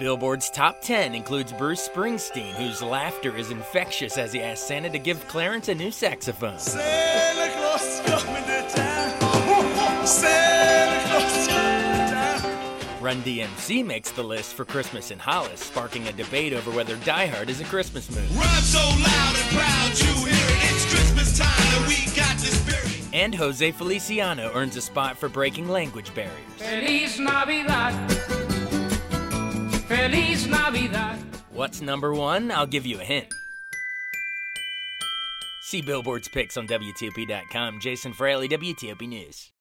Billboard's top 10 includes Bruce Springsteen, whose laughter is infectious as he asks Santa to give Clarence a new saxophone. Santa Claus is coming to town. Santa Claus is coming to town. Run DMC makes the list for Christmas in Hollis, sparking a debate over whether Die Hard is a Christmas movie. Run so loud and proud you hear it. It's Christmas time and we got the spirit. And Jose Feliciano earns a spot for breaking language barriers. Feliz Navidad. Feliz Navidad. What's number one? I'll give you a hint. See Billboard's picks on WTOP.com. Jason Fraley, WTOP News.